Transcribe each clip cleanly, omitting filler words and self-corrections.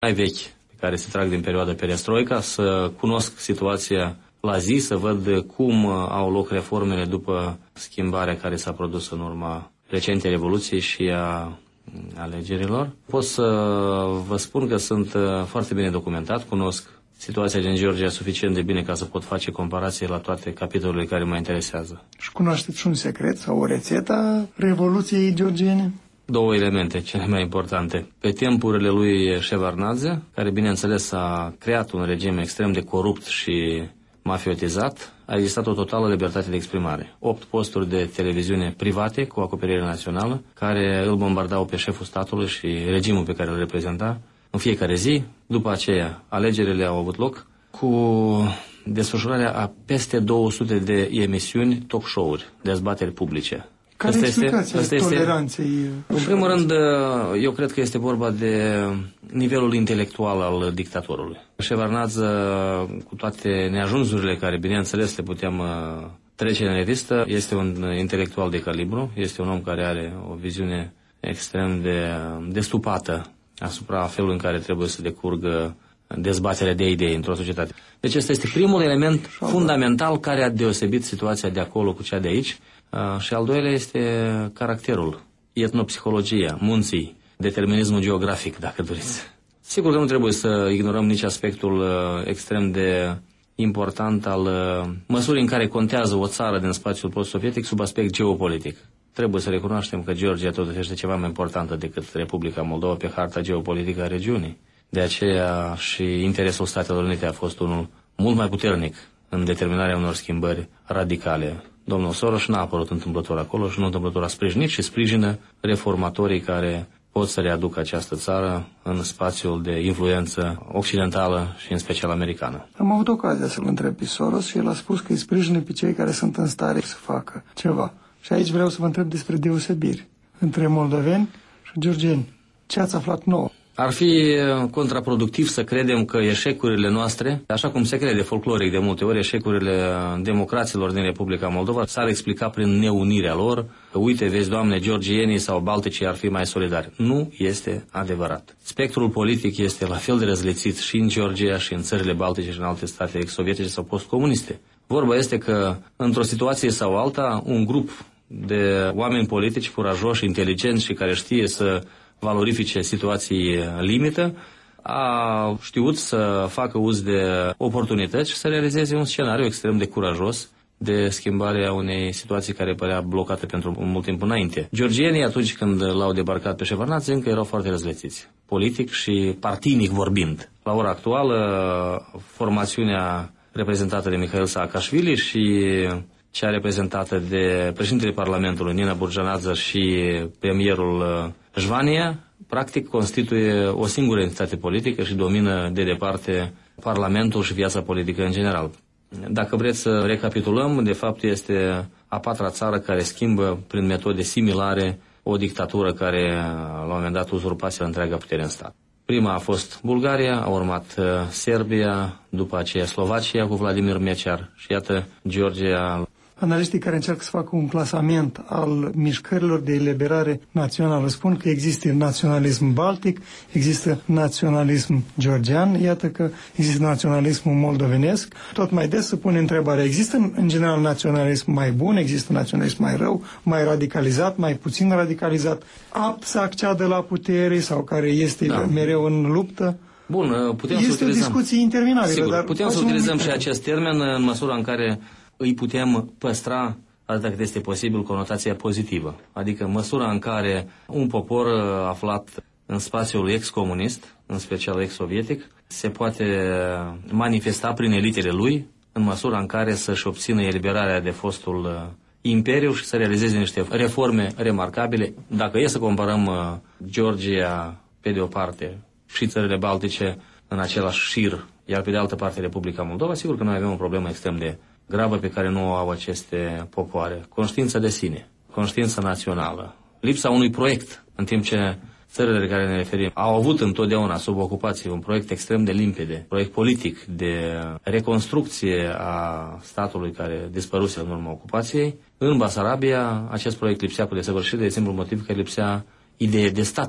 mai vechi, pe care se trag din perioada perestroica, să cunosc situația la zi, să văd cum au loc reformele după schimbarea care s-a produs în urma recentei revoluții și a alegerilor. Pot să vă spun că sunt foarte bine documentat, cunosc situația din Georgia suficient de bine ca să pot face comparații la toate capitolele care mă interesează. Și cunoașteți și un secret sau o rețetă a Revoluției georgiene? Două elemente cele mai importante. Pe timpurile lui Shevardnadze, care bineînțeles a creat un regim extrem de corupt și mafiotizat, a existat o totală libertate de exprimare. 8 posturi de televiziune private cu acoperire națională, care îl bombardau pe șeful statului și regimul pe care îl reprezenta în fiecare zi. După aceea, alegerile au avut loc cu desfășurarea a peste 200 de emisiuni, talk show-uri, dezbateri publice. Care e explicația toleranței? În primul rând, eu cred că este vorba de nivelul intelectual al dictatorului. Shevardnadze, cu toate neajunsurile care, bineînțeles, le putem trece în revistă, este un intelectual de calibru, este un om care are o viziune extrem de stupată asupra felului în care trebuie să decurgă dezbaterea de idei într-o societate. Deci ăsta este primul element fundamental care a deosebit situația de acolo cu cea de aici. Și al doilea este caracterul, etnopsihologia, munții, determinismul geografic, dacă doriți. Sigur că nu trebuie să ignorăm nici aspectul extrem de important al măsurii în care contează o țară din spațiul post-sovietic sub aspect geopolitic. Trebuie să recunoaștem că Georgia totuși este ceva mai importantă decât Republica Moldova pe harta geopolitică a regiunii. De aceea și interesul Statelor Unite a fost unul mult mai puternic în determinarea unor schimbări radicale. Domnul Soros n-a apărut întâmplător acolo și nu întâmplător a sprijinit și sprijină reformatorii care pot să readucă această țară în spațiul de influență occidentală și în special americană. Am avut ocazia să-l întreb pe Soros și el a spus că îi sprijină pe cei care sunt în stare să facă ceva. Și aici vreau să vă întreb despre deosebiri între moldoveni și georgieni. Ce ați aflat nou? Ar fi contraproductiv să credem că eșecurile noastre, așa cum se crede folcloric de multe ori, eșecurile democraților din Republica Moldova s-ar explica prin neunirea lor. Uite, vezi, Doamne, georgienii sau balticii ar fi mai solidari. Nu este adevărat. Spectrul politic este la fel de răzlețit și în Georgia și în țările baltice și în alte state ex-sovietice sau postcomuniste. Vorba este că, într-o situație sau alta, un grup de oameni politici curajoși, inteligenți și care știe să valorifice situații limită, a știut să facă uz de oportunități și să realizeze un scenariu extrem de curajos de schimbare a unei situații care părea blocată pentru mult timp înainte. Georgienii, atunci când l-au debarcat pe Shevardnadze, încă erau foarte răzlețiți, politic și partinic vorbind. La ora actuală, formațiunea reprezentată de Mikhail Saakashvili și cea reprezentată de președintele Parlamentului, Nina Burjanadze, și premierul Jvania, practic constituie o singură entitate politică și domină de departe Parlamentul și viața politică în general. Dacă vreți să recapitulăm, de fapt este a patra țară care schimbă prin metode similare o dictatură care la un moment dat uzurpase întreaga putere în stat. Prima a fost Bulgaria, a urmat Serbia, după aceea Slovacia cu Vladimir Mečiar și iată Georgia. Analiștii care încearcă să facă un clasament al mișcărilor de eliberare națională spun că există naționalism baltic, există naționalism georgian, iată că există naționalismul moldovenesc. Tot mai des se pune întrebarea, există în general naționalism mai bun, există naționalism mai rău, mai radicalizat, mai puțin radicalizat, apt să acceadă la putere sau care este mereu în luptă? Bun, putem este să utilizăm. O discuție interminabilă. Sigur, dar putem să utilizăm și acest termen în măsura în care îi putem păstra, atât cât este posibil, conotația pozitivă. Adică în măsura în care un popor aflat în spațiul ex-comunist, în special ex-sovietic, se poate manifesta prin elitele lui, în măsura în care să-și obțină eliberarea de fostul imperiu și să realizeze niște reforme remarcabile. Dacă e să comparăm Georgia pe de o parte și țările baltice în același șir, iar pe de altă parte Republica Moldova, sigur că noi avem o problemă extrem de gravă pe care nu o au aceste popoare. Conștiința de sine, conștiința națională, lipsa unui proiect, în timp ce țările de care ne referim au avut întotdeauna sub ocupație un proiect extrem de limpede, proiect politic de reconstrucție a statului care dispăruse în urma ocupației. În Basarabia acest proiect lipsea cu desăvârșire de simplu motiv că lipsea idee de stat,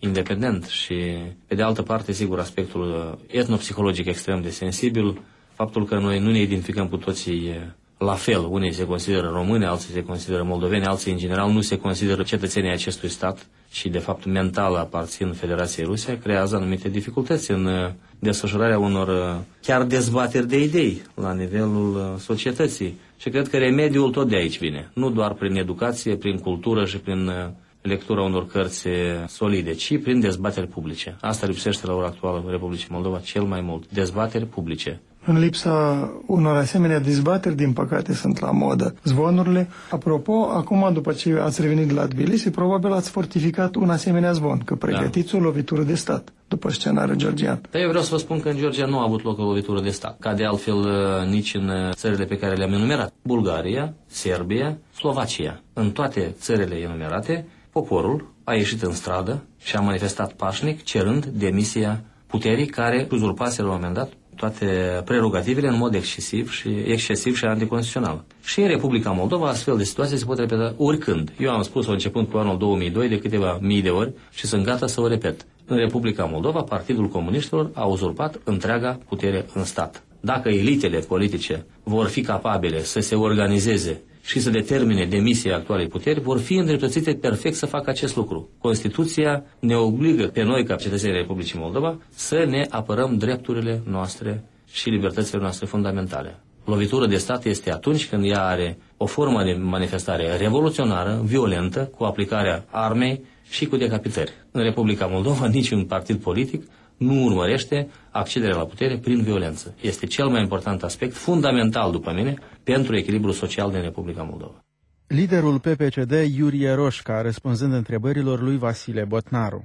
independent și, pe de altă parte, sigur, aspectul etnopsihologic extrem de sensibil, faptul că noi nu ne identificăm cu toții la fel. Unii se consideră români, alții se consideră moldoveni, alții, în general, nu se consideră cetățenii acestui stat și, de fapt, mental aparțin Federației Rusia, creează anumite dificultăți în desfășurarea unor chiar dezbateri de idei la nivelul societății. Și cred că remediul tot de aici vine. Nu doar prin educație, prin cultură și prin lectura unor cărți solide, ci prin dezbateri publice. Asta lipsește la ora actuală în Republicii Moldova cel mai mult. Dezbateri publice. În lipsa unor asemenea dezbateri, din păcate, sunt la modă zvonurile. Apropo, acum, după ce ați revenit de la Tbilisi, probabil ați fortificat un asemenea zvon, că pregătiți o lovitură de stat, după scenariul georgian. Dar eu vreau să vă spun că în Georgia nu a avut loc o lovitură de stat, ca de altfel nici în țările pe care le-am enumerat. Bulgaria, Serbia, Slovacia. În toate țările enumerate, poporul a ieșit în stradă și a manifestat pașnic, cerând demisia puterii care uzurpase la un moment dat toate prerogativele în mod excesiv și anticonstituțional. Și în Republica Moldova astfel de situații se pot repeta oricând. Eu am spus-o începând cu anul 2002 de câteva mii de ori și sunt gata să o repet. În Republica Moldova, Partidul Comuniștilor a uzurpat întreaga putere în stat. Dacă elitele politice vor fi capabile să se organizeze și să determine demisia actualei puteri, vor fi îndreptățite perfect să facă acest lucru. Constituția ne obligă pe noi, ca cetățenii Republicii Moldova, să ne apărăm drepturile noastre și libertățile noastre fundamentale. Lovitură de stat este atunci când ea are o formă de manifestare revoluționară, violentă, cu aplicarea armei și cu decapitări. În Republica Moldova, niciun partid politic nu urmărește accederea la putere prin violență. Este cel mai important aspect, fundamental după mine, pentru echilibrul social din Republica Moldova. Liderul PPCD, Iurie Roșca, răspunzând întrebărilor lui Vasile Botnaru.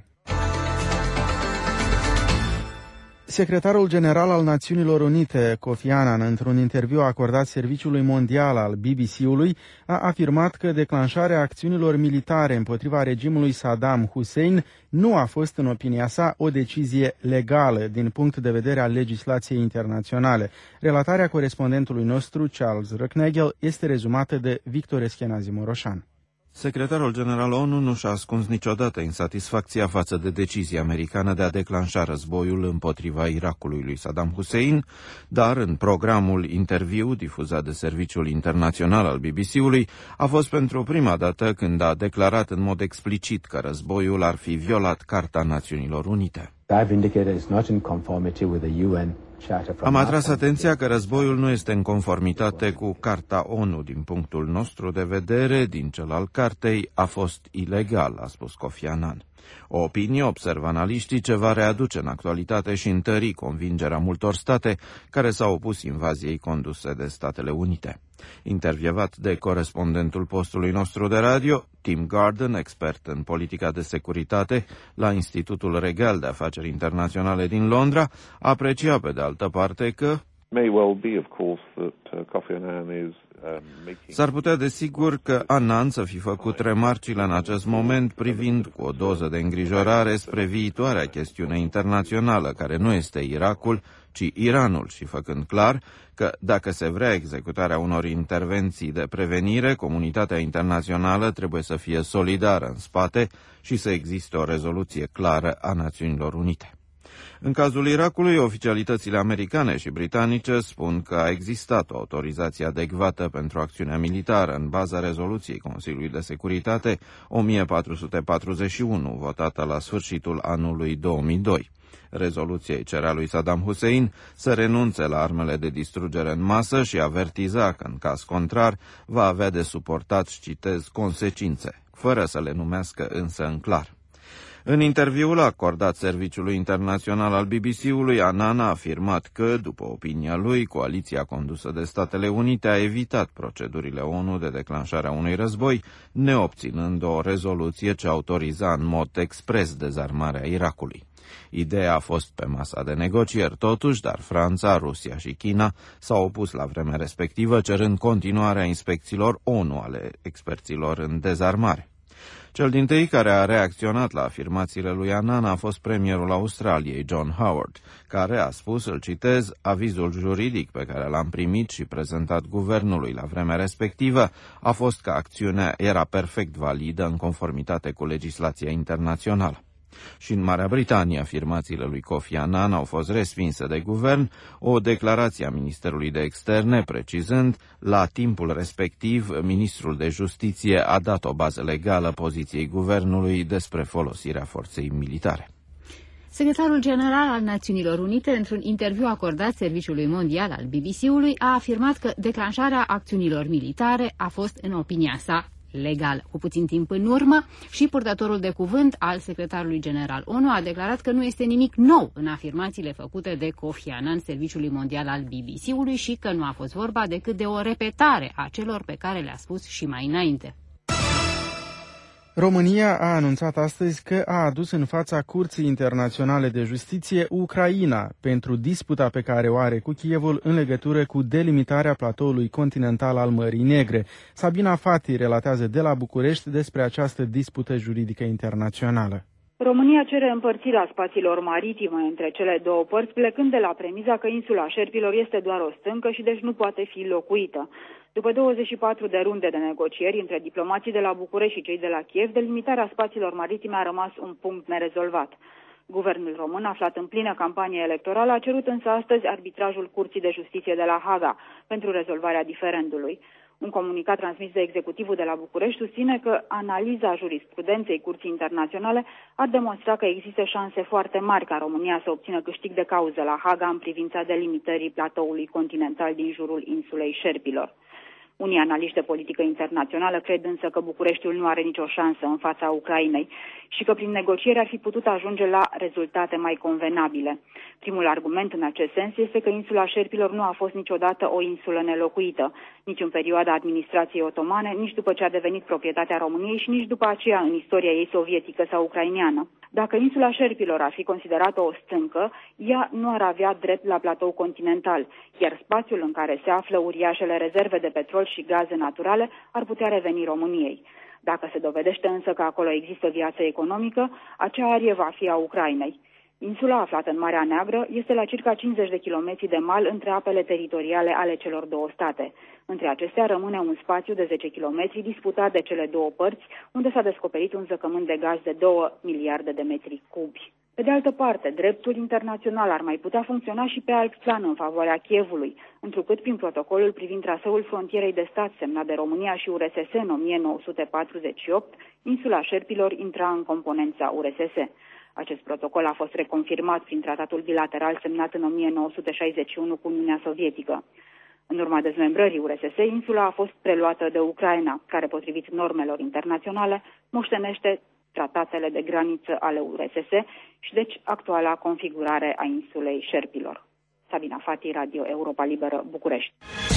Secretarul general al Națiunilor Unite, Kofi Annan, într-un interviu acordat Serviciului Mondial al BBC-ului, a afirmat că declanșarea acțiunilor militare împotriva regimului Saddam Hussein nu a fost, în opinia sa, o decizie legală din punct de vedere al legislației internaționale. Relatarea corespondentului nostru, Charles Röcknagel, este rezumată de Victor Eschenazi Moroșan. Secretarul general ONU nu și-a ascuns niciodată insatisfacția față de decizia americană de a declanșa războiul împotriva Irakului lui Saddam Hussein, dar în programul interviu difuzat de Serviciul Internațional al BBC-ului a fost pentru prima dată când a declarat în mod explicit că războiul ar fi violat Carta Națiunilor Unite. Am atras atenția că războiul nu este în conformitate cu Carta ONU. Din punctul nostru de vedere, din cel al cartei, a fost ilegal, a spus Kofi Annan. O opinie, observă analiștii, ce va readuce în actualitate și întări convingerea multor state care s-au opus invaziei conduse de Statele Unite. Intervievat de corespondentul postului nostru de radio, Tim Garden, expert în politica de securitate la Institutul Regal de Afaceri Internaționale din Londra, aprecia pe de altă parte că s-ar putea desigur că Annan să fi făcut remarcile în acest moment privind cu o doză de îngrijorare spre viitoarea chestiune internațională, care nu este Irakul, ci Iranul, și făcând clar că dacă se vrea executarea unor intervenții de prevenire, comunitatea internațională trebuie să fie solidară în spate și să existe o rezoluție clară a Națiunilor Unite. În cazul Irakului, oficialitățile americane și britanice spun că a existat o autorizație adecvată pentru acțiunea militară în baza rezoluției Consiliului de Securitate 1441, votată la sfârșitul anului 2002. Rezoluției cerea lui Saddam Hussein să renunțe la armele de distrugere în masă și avertiza că, în caz contrar, va avea de suportat, citez, consecințe, fără să le numească însă în clar. În interviul acordat Serviciului Internațional al BBC-ului, Annan a afirmat că, după opinia lui, coaliția condusă de Statele Unite a evitat procedurile ONU de declanșare a unui război, neobținând o rezoluție ce autoriza în mod expres dezarmarea Irakului. Ideea a fost pe masa de negocieri totuși, dar Franța, Rusia și China s-au opus la vremea respectivă, cerând continuarea inspecțiilor ONU ale experților în dezarmare. Cel dintâi care a reacționat la afirmațiile lui Annan a fost premierul Australiei, John Howard, care a spus, îl citez, avizul juridic pe care l-am primit și prezentat guvernului la vremea respectivă a fost că acțiunea era perfect validă în conformitate cu legislația internațională. Și în Marea Britanie, afirmațiile lui Kofi Annan au fost respinse de guvern, o declarație a Ministerului de Externe precizând, la timpul respectiv, ministrul de Justiție a dat o bază legală poziției guvernului despre folosirea forței militare. Secretarul general al Națiunilor Unite, într-un interviu acordat Serviciului Mondial al BBC-ului, a afirmat că declanșarea acțiunilor militare a fost, în opinia sa, legal. Cu puțin timp în urmă, și purtătorul de cuvânt al secretarului general ONU a declarat că nu este nimic nou în afirmațiile făcute de Kofi Annan, Serviciului Mondial al BBC-ului, și că nu a fost vorba decât de o repetare a celor pe care le-a spus și mai înainte. România a anunțat astăzi că a adus în fața Curții Internaționale de Justiție Ucraina pentru disputa pe care o are cu Kievul în legătură cu delimitarea platoului continental al Mării Negre. Sabina Fati relatează de la București despre această dispută juridică internațională. România cere împărțirea spațiilor maritime între cele două părți, plecând de la premiza că insula Șerpilor este doar o stâncă și deci nu poate fi locuită. După 24 de runde de negocieri între diplomații de la București și cei de la Kiev, delimitarea spațiilor maritime a rămas un punct nerezolvat. Guvernul român, aflat în plină campanie electorală, a cerut însă astăzi arbitrajul Curții de Justiție de la Haga pentru rezolvarea diferendului. Un comunicat transmis de executivul de la București susține că analiza jurisprudenței Curții Internaționale ar demonstra că există șanse foarte mari ca România să obțină câștig de cauză la Haga în privința delimitării platoului continental din jurul insulei Șerpilor. Unii analiști de politică internațională cred însă că Bucureștiul nu are nicio șansă în fața Ucrainei și că prin negocieri ar fi putut ajunge la rezultate mai convenabile. Primul argument în acest sens este că insula Șerpilor nu a fost niciodată o insulă nelocuită, nici în perioada administrației otomane, nici după ce a devenit proprietatea României și nici după aceea în istoria ei sovietică sau ucraineană. Dacă insula Șerpilor ar fi considerată o stâncă, ea nu ar avea drept la platou continental, iar spațiul în care se află uriașele rezerve de petrol și gaze naturale ar putea reveni României. Dacă se dovedește însă că acolo există viață economică, acea arie va fi a Ucrainei. Insula aflată în Marea Neagră este la circa 50 de kilometri de mal între apele teritoriale ale celor două state. Între acestea rămâne un spațiu de 10 kilometri disputat de cele două părți, unde s-a descoperit un zăcământ de gaz de 2 miliarde de metri cubi. Pe de altă parte, dreptul internațional ar mai putea funcționa și pe alt plan în favoarea Kievului, întrucât prin protocolul privind traseul frontierei de stat semnat de România și URSS în 1948, insula Șerpilor intra în componența URSS. Acest protocol a fost reconfirmat prin tratatul bilateral semnat în 1961 cu Uniunea Sovietică. În urma dezmembrării URSS, insula a fost preluată de Ucraina, care, potrivit normelor internaționale, moștenește tratatele de graniță ale URSS și deci actuala configurare a insulei Șerpilor. Sabina Fati, Radio Europa Liberă, București.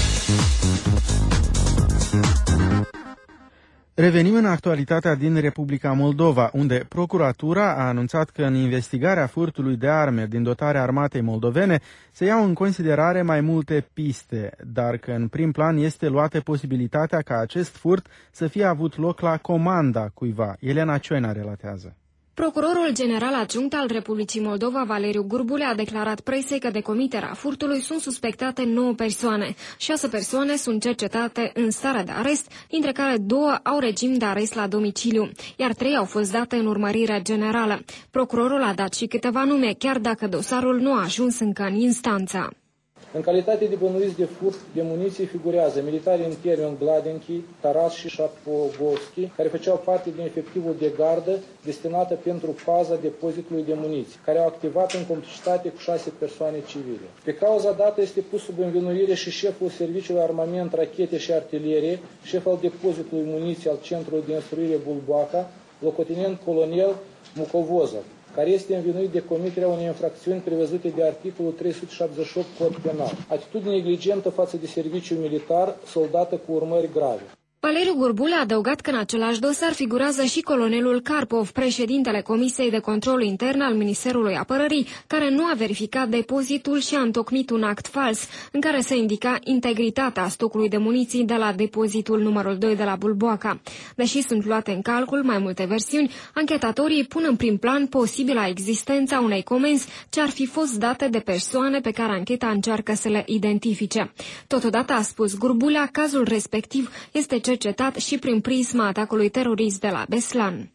Revenim în actualitatea din Republica Moldova, unde procuratura a anunțat că în investigarea furtului de arme din dotarea armatei moldovene se iau în considerare mai multe piste, dar că în prim plan este luată posibilitatea ca acest furt să fie avut loc la comanda cuiva. Elena Cioina relatează. Procurorul general adjunct al Republicii Moldova, Valeriu Gurbule, a declarat presei că de comiterea furtului sunt suspectate 9 persoane. 6 persoane sunt cercetate în stare de arest, dintre care 2 au regim de arest la domiciliu, iar 3 au fost date în urmărire generală. Procurorul a dat și câteva nume, chiar dacă dosarul nu a ajuns încă în instanță. În calitate de bănuiți de furt de muniție figurează militarii interni Gladenchi, Taras și Șapogovski, care făceau parte din efectivul de gardă destinată pentru paza depozitului de muniție, care au activat în complicitate cu 6 persoane civile. Pe cauza dată este pus sub învinuire și șeful Serviciului Armament, Rachete și Artilerie, șef al depozitului muniție al Centrului de Instruire Bulboaca, locotenent colonel Mucovozov, care este învinuit de comiterea unei infracțiuni prevăzute de articolul 378 Cod Penal. Atitudine neglijentă față de serviciul militar, soldată cu urmări grave. Valeriu Gurbule a adăugat că în același dosar figurează și colonelul Karpov, președintele Comisiei de Control Intern al Ministerului Apărării, care nu a verificat depozitul și a întocmit un act fals, în care se indica integritatea stocului de muniții de la depozitul numărul 2 de la Bulboaca. Deși sunt luate în calcul mai multe versiuni, anchetatorii pun în prim plan posibila existența unei comenzi ce ar fi fost date de persoane pe care ancheta încearcă să le identifice. Totodată, a spus Gurbulea, cazul respectiv este cercetat și prin prisma atacului terorist de la Beslan.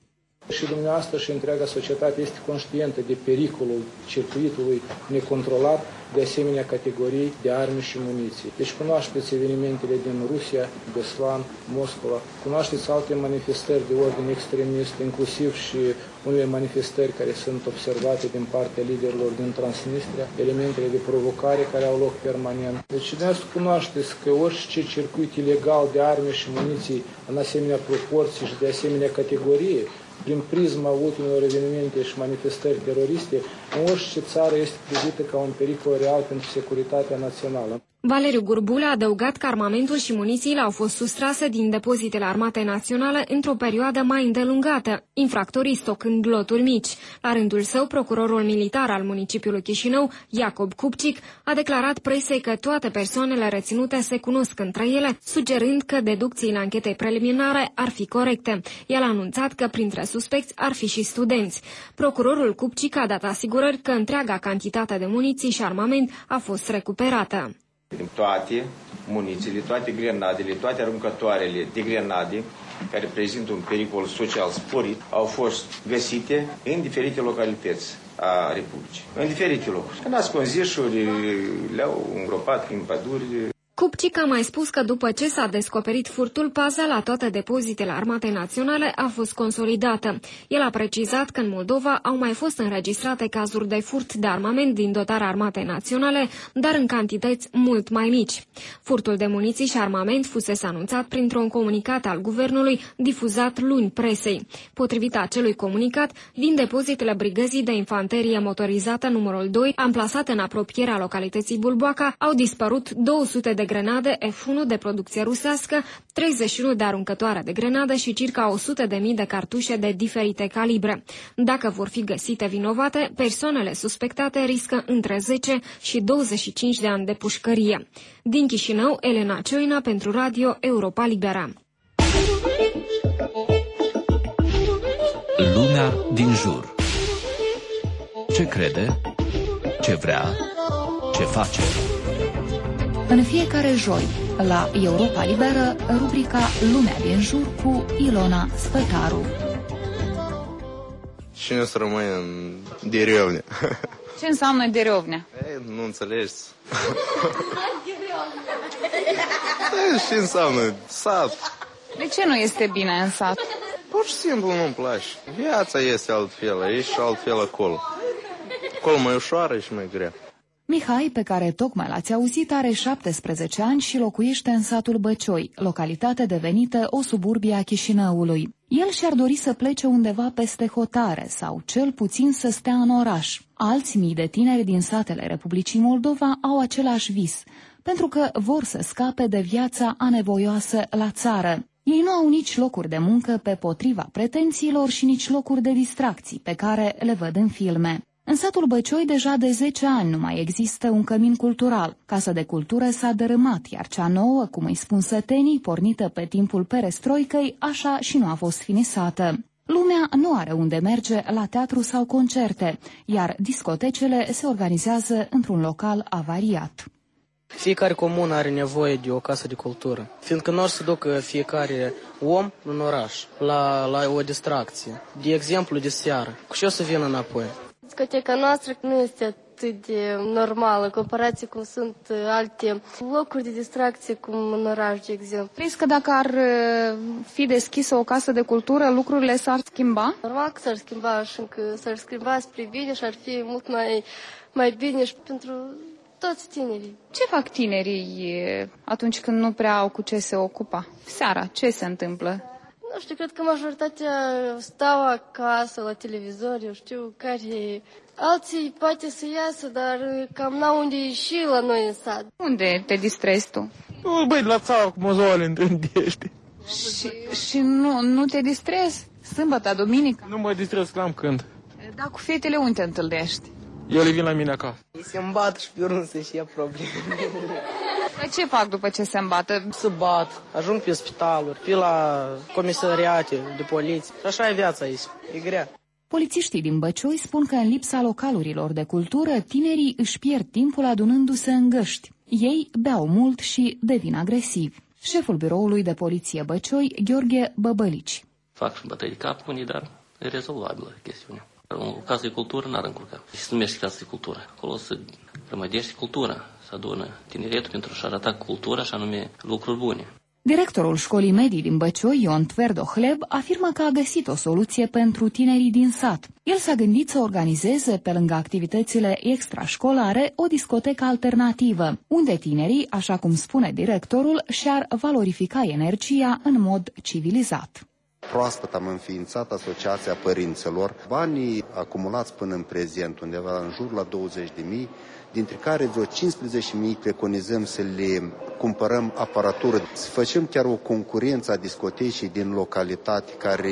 Și dumneavoastră și întreaga societate este conștientă de pericolul circuitului necontrolat de asemenea categorii de arme și muniții. Deci cunoașteți evenimentele din Rusia, Beslan, Moscova, cunoașteți alte manifestări de ordine extremist, inclusiv și unele manifestări care sunt observate din partea liderilor din Transnistria, elementele de provocare care au loc permanent. Deci dumneavoastră cunoașteți că orice circuit ilegal de arme și muniții în asemenea proporții și de asemenea categorie, prin prisma ultimelor evenimente și manifestări teroriste, în orice țară este privită ca un pericol real pentru securitatea națională. Valeriu Gurbulă a adăugat că armamentul și munițiile au fost sustrase din depozitele Armatei Naționale într-o perioadă mai îndelungată, infractorii stocând loturi mici. La rândul său, procurorul militar al municipiului Chișinău, Iacob Cupcic, a declarat presei că toate persoanele reținute se cunosc între ele, sugerând că deducțiile anchetei preliminare ar fi corecte. El a anunțat că printre suspecți ar fi și studenți. Procurorul Cupcic a dat asigurări că întreaga cantitate de muniții și armament a fost recuperată. Toate munițiile, toate grenadele, toate aruncătoarele de grenade care prezintă un pericol social sporit au fost găsite în diferite localități a Republicii. În diferite locuri. În ascunzișuri le-au îngropat în păduri. Cupcic a mai spus că după ce s-a descoperit furtul, paza la toate depozitele Armatei Naționale a fost consolidată. El a precizat că în Moldova au mai fost înregistrate cazuri de furt de armament din dotarea Armatei Naționale, dar în cantități mult mai mici. Furtul de muniții și armament fusese anunțat printr-un comunicat al guvernului difuzat luni presei. Potrivit acelui comunicat, din depozitele Brigăzii de Infanterie Motorizată numărul 2, amplasate în apropierea localității Bulboaca, au dispărut 200 de grenade F1 de producție rusească, 31 de aruncătoare de grenade și circa 100.000 de cartușe de diferite calibre. Dacă vor fi găsite vinovate, persoanele suspectate riscă între 10 și 25 de ani de pușcărie. Din Chișinău, Elena Cioina pentru Radio Europa Liberă. Lumea din jur. Ce crede? Ce vrea? Ce face? În fiecare joi, la Europa Liberă, rubrica Lumea din jur cu Ilona Spătaru. Cine să rămâne în deriovne? Ce înseamnă deriovne? Nu înțelegi. Ce înseamnă sat? De ce nu este bine în sat? Pur și simplu nu-mi place. Viața este altfel aici și altfel acolo. Acolo mai ușoară și mai grea. Mihai, pe care tocmai l-ați auzit, are 17 ani și locuiește în satul Băcioi, localitate devenită o suburbie a Chișinăului. El și-ar dori să plece undeva peste hotare sau cel puțin să stea în oraș. Alți mii de tineri din satele Republicii Moldova au același vis, pentru că vor să scape de viața anevoioasă la țară. Ei nu au nici locuri de muncă pe potriva pretențiilor și nici locuri de distracții pe care le văd în filme. În satul Băcioi deja de 10 ani nu mai există un cămin cultural. Casa de cultură s-a dărâmat, iar cea nouă, cum îi spun sătenii, pornită pe timpul perestroicăi, așa și nu a fost finisată. Lumea nu are unde merge la teatru sau concerte, iar discotecele se organizează într-un local avariat. Fiecare comună are nevoie de o casă de cultură, fiindcă nu ar să ducă fiecare om în oraș la o distracție. De exemplu, de seară. Cu ce o să vină înapoi? Discoteca noastră nu este atât de normală, în comparație cum sunt alte locuri de distracție, cum în oraș, de exemplu. Crezi că dacă ar fi deschisă o casă de cultură, lucrurile s-ar schimba? Normal că s-ar schimba și că s-ar schimba spre bine și ar fi mult mai bine și pentru toți tinerii. Ce fac tinerii atunci când nu prea au cu ce se ocupa? Seara, ce se întâmplă? Nu știu, cred că majoritatea stau acasă, la televizor, eu știu, care... Alții poate să iasă, dar cam n-au unde ieși la noi în sat. Unde te distrezi tu? Băi, la țară cu mozoale întâlnești. Și nu te distrezi? Sâmbătă, duminică? Nu mă distrez, că am când. Dar cu fetele unde te întâlnești? Ele vin la mine acasă. Se îmbată și pe urmă să-și ia probleme. Dar ce fac după ce se îmbată? Se bat, ajung pe spitaluri, pe la comisariate de poliție. Și așa e viața aici, e grea. Polițiștii din Băcioi spun că în lipsa localurilor de cultură, tinerii își pierd timpul adunându-se în găști. Ei beau mult și devin agresivi. Șeful biroului de poliție Băcioi, Gheorghe Băbălici. Fac și bătăi de cap unii, dar e rezolvabilă chestiunea. O casă de cultură n-ar încurca. Și se numește casă de cultură. Acolo se rămădește cultura, se adună tineretul pentru a-și arăta cultura, și anume lucruri bune. Directorul școlii medii din Băcioi, Ion Tverdohleb, afirmă că a găsit o soluție pentru tinerii din sat. El s-a gândit să organizeze, pe lângă activitățile extrașcolare, o discotecă alternativă, unde tinerii, așa cum spune directorul, și-ar valorifica energia în mod civilizat. Proaspăt am înființat Asociația Părinților. Banii acumulați până în prezent, undeva în jur la 20.000, dintre care vreo 15.000 preconizăm să le cumpărăm aparatură. Să facem chiar o concurență a discotecii din localitate, care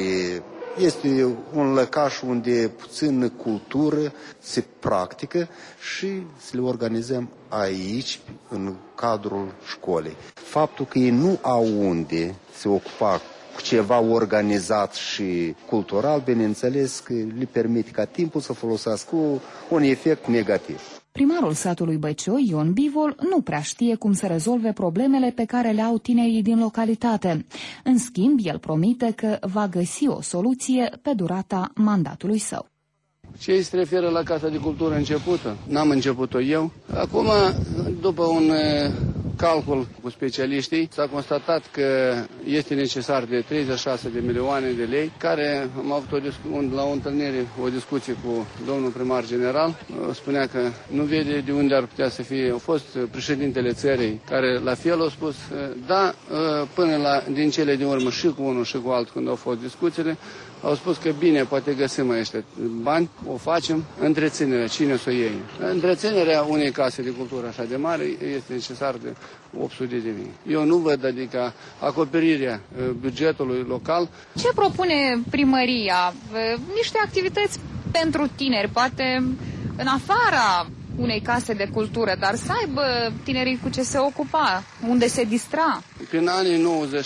este un lăcaș unde puțină cultură se practică, și să le organizăm aici, în cadrul școlii. Faptul că ei nu au unde se ocupa cu ceva organizat și cultural, bineînțeles că le permite ca timpul să folosească un efect negativ. Primarul satului Băcioi, Ion Bivol, nu prea știe cum să rezolve problemele pe care le au tinerii din localitate. În schimb, el promite că va găsi o soluție pe durata mandatului său. Ce se referă la Casa de Cultură începută? N-am început-o eu. Acum, după un calcul cu specialiștii, s-a constatat că este necesar de 36 de milioane de lei, care am avut la o întâlnire, o discuție cu domnul primar general. Spunea că nu vede de unde ar putea să fie. A fost președintele țării, care la fel a spus da, până din cele din urmă și cu unul și cu altul, când au fost discuțiile, au spus că bine, poate găsim ăștia bani, o facem. Întreținerea, cine să o iei? Întreținerea unei case de cultură așa de mare este necesar de 800.000. Eu nu văd, adică, acoperirea bugetului local. Ce propune primăria? Niște activități pentru tineri, poate în afara unei case de cultură, dar să aibă tinerii cu ce se ocupa, unde se distra. Prin anii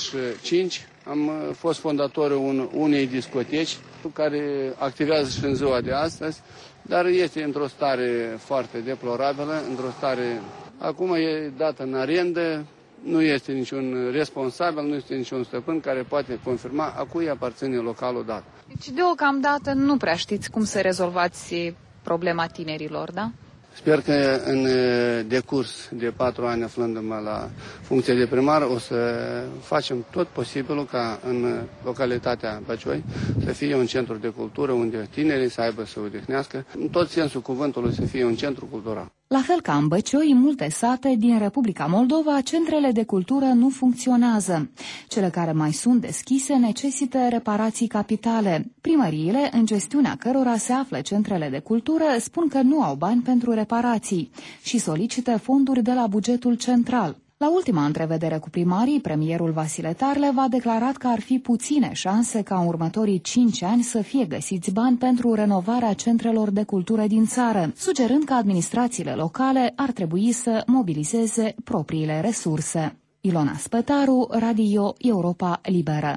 95 am fost fondatorul unei discoteci care activează și în ziua de astăzi, dar este într-o stare foarte deplorabilă, într-o stare... Acum e dată în arendă, nu este niciun responsabil, nu este niciun stăpân care poate confirma a cui aparține localul dat. Deci deocamdată nu prea știți cum să rezolvați problema tinerilor, da? Sper că în decurs de 4 ani aflându-mă la funcție de primar o să facem tot posibilul ca în localitatea Băcioi să fie un centru de cultură unde tinerii să aibă să odihnească, în tot sensul cuvântului să fie un centru cultural. La fel ca în Băcioi, în multe sate din Republica Moldova, centrele de cultură nu funcționează. Cele care mai sunt deschise necesită reparații capitale. Primăriile, în gestiunea cărora se află centrele de cultură, spun că nu au bani pentru reparații și solicită fonduri de la bugetul central. La ultima întrevedere cu primarii, premierul Vasile Tarlev a declarat că ar fi puține șanse ca în următorii 5 ani să fie găsiți bani pentru renovarea centrelor de cultură din țară, sugerând că administrațiile locale ar trebui să mobilizeze propriile resurse. Ilona Spătaru, Radio Europa Liberă.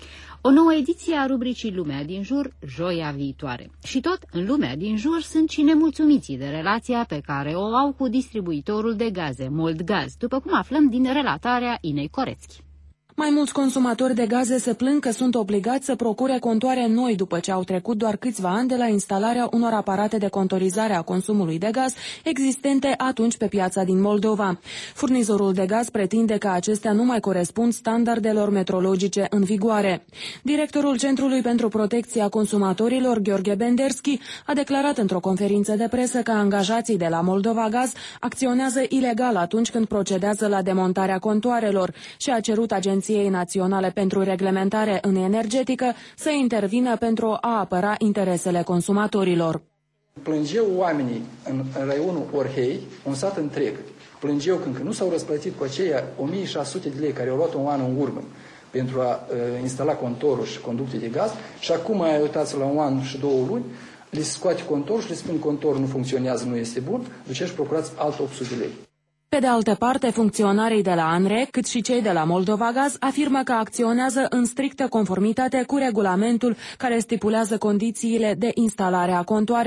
O nouă ediție a rubricii Lumea din jur, joia viitoare. Și tot în Lumea din jur sunt și nemulțumiții de relația pe care o au cu distribuitorul de gaze, Moldgaz, după cum aflăm din relatarea Inei Corețchi. Mai mulți consumatori de gaze se plâng că sunt obligați să procure contoare noi după ce au trecut doar câțiva ani de la instalarea unor aparate de contorizare a consumului de gaz existente atunci pe piața din Moldova. Furnizorul de gaz pretinde că acestea nu mai corespund standardelor metrologice în vigoare. Directorul Centrului pentru Protecția Consumatorilor, Gheorghe Benderski, a declarat într-o conferință de presă că angajații de la Moldova Gaz acționează ilegal atunci când procedează la demontarea contoarelor și a cerut Agenției Naționale pentru Reglementare în Energetică să intervină pentru a apăra interesele consumatorilor. Plângeau oamenii în raionul Orhei, un sat întreg. Plângeau când nu s-au răsplătit cu aceia 1600 de lei care au luat un an în urmă pentru a instala contorul și conducte de gaz și acum, uitați, la un an și 2 luni, le scoate contorul și le spune contorul nu funcționează, nu este bun, duceți și procurați alt 800 de lei. Pe de altă parte, funcționarii de la ANRE, cât și cei de la Moldova Gaz, afirmă că acționează în strictă conformitate cu regulamentul care stipulează condițiile de instalare a contoarelor.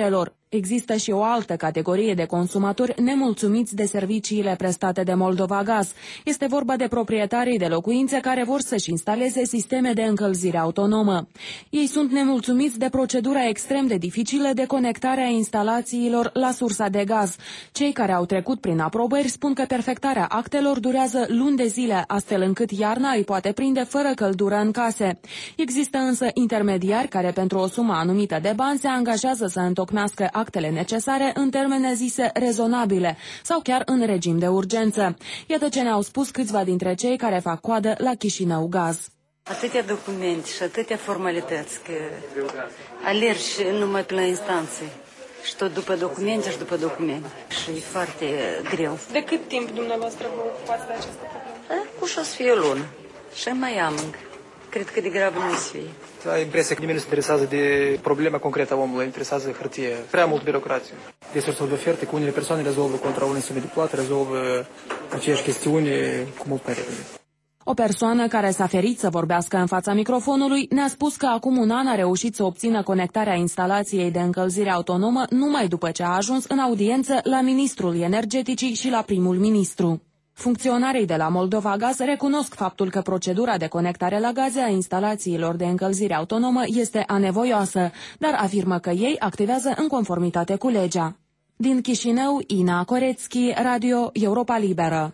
Există și o altă categorie de consumatori nemulțumiți de serviciile prestate de Moldova Gaz. Este vorba de proprietarii de locuințe care vor să-și instaleze sisteme de încălzire autonomă. Ei sunt nemulțumiți de procedura extrem de dificilă de conectare a instalațiilor la sursa de gaz. Cei care au trecut prin aprobări spun că perfectarea actelor durează luni de zile, astfel încât iarna îi poate prinde fără căldură în case. Există însă intermediari care pentru o sumă anumită de bani se angajează să întocmească actele necesare în termene zise rezonabile sau chiar în regim de urgență. Iată ce ne-au spus câțiva dintre cei care fac coadă la Chișinău Gaz. Atâtea documente și atâtea formalități că alergi numai pe la instanțe și tot după documente și după documente și e foarte greu. De cât timp dumneavoastră vă ocupați de această problemă? Cu și o să fie o lună și mai am încă. Cred că de grabă nu să fie. Ai impresia că nimeni nu se interesează de problema concretă a omului, interesează hârtie, prea mult birocrație. Este o sortă de oferte că unele persoane rezolvă contra unei sume de plată, rezolvă aceeași chestiune cu mult mai repede. O persoană care s-a ferit să vorbească în fața microfonului ne-a spus că acum un an a reușit să obțină conectarea instalației de încălzire autonomă numai după ce a ajuns în audiență la ministrul energeticii și la primul ministru. Funcționarii de la Moldova Gaz recunosc faptul că procedura de conectare la gaze a instalațiilor de încălzire autonomă este anevoioasă, dar afirmă că ei activează în conformitate cu legea. Din Chișinău, Ina Corețchi, Radio Europa Liberă.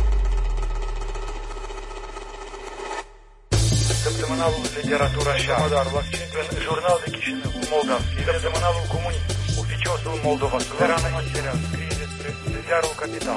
Săptămânalul Literatura și Artă, în Jurnal de Chișinău, Moldavski, Săptămânalul Comunist, Oficiosul Moldova, Suverană Material, scrie despre Ziarul Capital.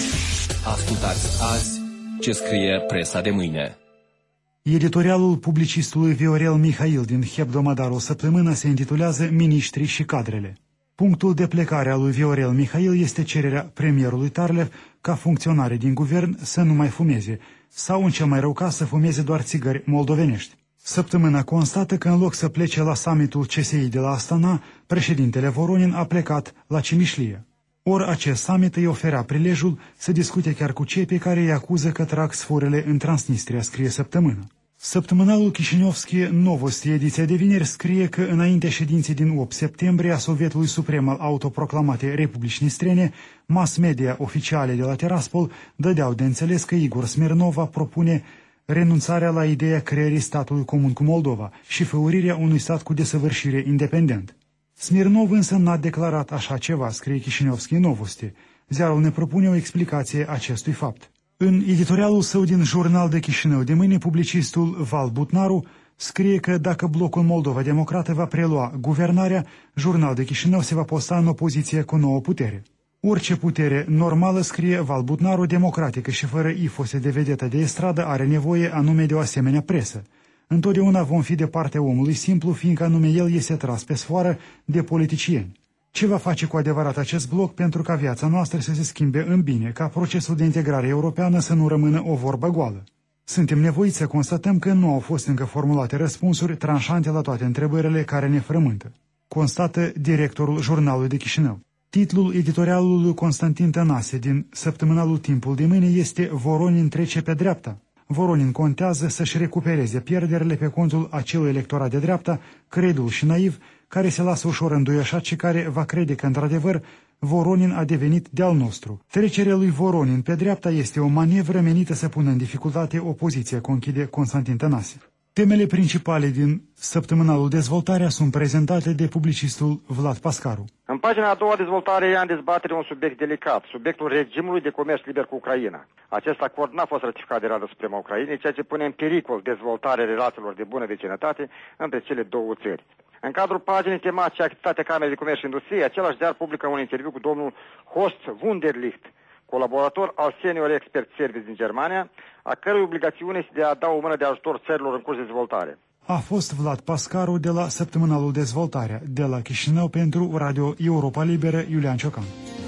Ascultați azi ce scrie presa de mâine. Editorialul publicistului Viorel Mihail din Hebdomadar o săptămână se intitulează Miniștrii și cadrele. Punctul de plecare al lui Viorel Mihail este cererea premierului Tarlev ca funcționarii din guvern să nu mai fumeze, sau în cel mai rău caz să fumeze doar țigări moldovenești. Săptămâna constată că în loc să plece la summitul CSI de la Astana, președintele Voronin a plecat la Cimișlie. Ori acest summit îi oferea prilejul să discute chiar cu cei pe care îi acuză că trag sforele în Transnistria, scrie Săptămâna. Săptămânalul Chișinevski Novosti, ediția de vineri, scrie că înainte ședinței din 8 septembrie a Sovietului Suprem al autoproclamatei Republici Nistrene, mass media oficiale de la Tiraspol dădeau de înțeles că Igor Smirnova propune renunțarea la ideea creării statului comun cu Moldova și făurirea unui stat cu desăvârșire independent. Smirnov însă n-a declarat așa ceva, scrie Chișinevski Novosti. Ziarul ne propune o explicație acestui fapt. În editorialul său din Jurnal de Chișinău de mâine, publicistul Val Butnaru scrie că dacă blocul Moldova Democrată va prelua guvernarea, Jurnal de Chișinău se va posta în opoziție cu nouă putere. Orice putere normală, scrie Val Butnaru, democratică și fără ifose de vedetă de estradă, are nevoie anume de o asemenea presă. Întotdeauna vom fi de partea omului simplu, fiindcă anume el este tras pe sfoară de politicieni. Ce va face cu adevărat acest bloc pentru ca viața noastră să se schimbe în bine, ca procesul de integrare europeană să nu rămână o vorbă goală? Suntem nevoiți să constatăm că nu au fost încă formulate răspunsuri tranșante la toate întrebările care ne frământă, constată directorul Jurnalului de Chișinău. Titlul editorialului lui Constantin Tănase din Săptămânalul Timpul de mâine este Voronin trece pe dreapta. Voronin contează să-și recupereze pierderile pe contul acelui electorat de dreapta, credul și naiv, care se lasă ușor înduioșat și care va crede că, într-adevăr, Voronin a devenit de-al nostru. Trecerea lui Voronin pe dreapta este o manevră menită să pună în dificultate opoziția, conchide Constantin Tănase. Temele principale din Săptămânalul Dezvoltarea sunt prezentate de publicistul Vlad Pascaru. În pagina a doua, Dezvoltare ia în dezbatere un subiect delicat, subiectul regimului de comerț liber cu Ucraina. Acest acord n-a fost ratificat de Rada Supremă a Ucrainei, ceea ce pune în pericol dezvoltarea relațiilor de bună vecinătate între cele două țări. În cadrul paginii tematice Activitatea Camerei de Comerț și Industrie, același ziar publică un interviu cu domnul Horst Wunderlicht, colaborator al Senior Expert Service din Germania, a cărui obligațiune este de a da o mână de ajutor țărilor în curs de dezvoltare. A fost Vlad Pascaru de la Săptămânalul Dezvoltarea, de la Chișinău pentru Radio Europa Liberă, Iulian Ciocan.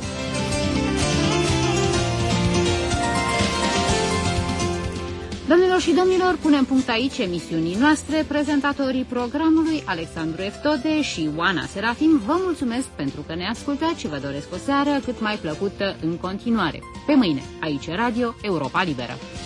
Doamnelor și domnilor, punem punct aici emisiunii noastre. Prezentatorii programului Alexandru Eftode și Oana Serafim vă mulțumesc pentru că ne ascultați și vă doresc o seară cât mai plăcută în continuare. Pe mâine, aici Radio Europa Liberă.